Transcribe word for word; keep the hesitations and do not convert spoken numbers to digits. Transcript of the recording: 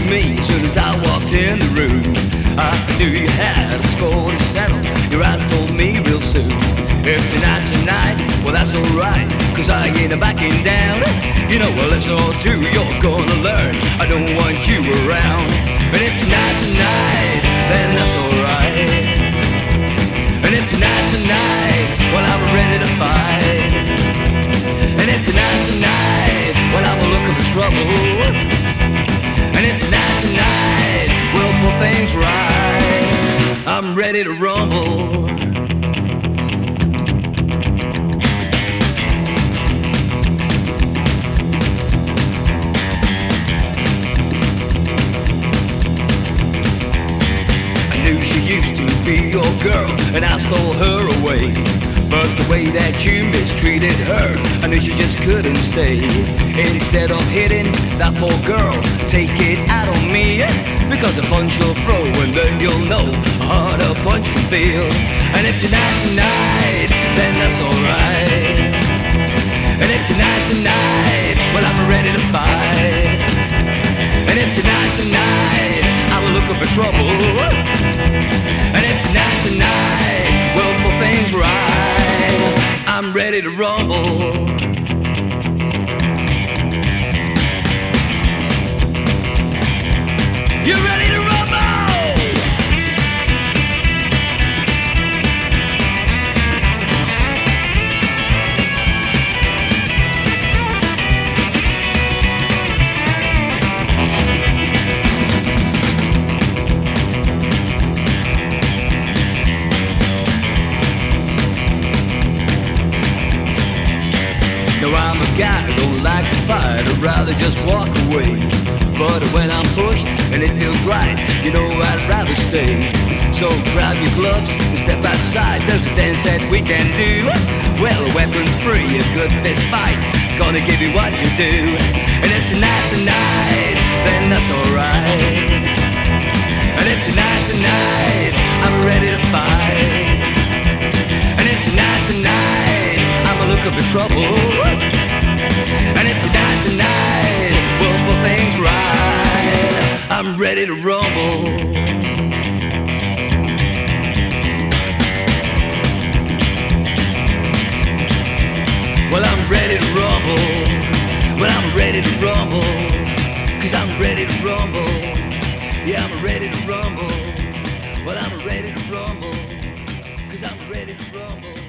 me as soon as I walked in the room. I knew you had a score to settle. Your eyes told me real soon. If tonight's the night, well that's alright, cause I ain't backing down. You know, well it's all true, you're gonna learn. I don't want you around. And if tonight's the night, then that's alright. And if tonight's the night, well I'm ready to fight. And if tonight's the night, well I'm looking for trouble. And if tonight's the night, we'll put things right. I'm ready to rumble. She used to be your girl, and I stole her away. But the way that you mistreated her, I knew she just couldn't stay. Instead of hitting that poor girl, take it out on me. Because a punch you'll throw, and then you'll know how hard a punch can feel. And if tonight's the night, then that's alright. And if tonight's the night, well I'm ready to fight. And if tonight's the night, I will look for trouble. And if tonight's the night, we'll put things right. I'm ready to rumble. You ready to rumble? I'm a guy who don't like to fight, I'd rather just walk away. But when I'm pushed and it feels right, you know I'd rather stay. So grab your gloves and step outside, there's a dance that we can do. Well, weapons free, a good fist fight, gonna give you what you do. And if tonight's the night, then that's alright. And if tonight's the night, I'm ready to fight. And if tonight's the night, I'm looking for trouble. And if tonight's the night, we'll put things right. I'm ready to rumble. Well, I'm ready to rumble. Well, I'm ready to rumble. Cause I'm ready to rumble. Yeah, I'm ready to rumble. Well, I'm ready to rumble. Cause I'm ready to rumble.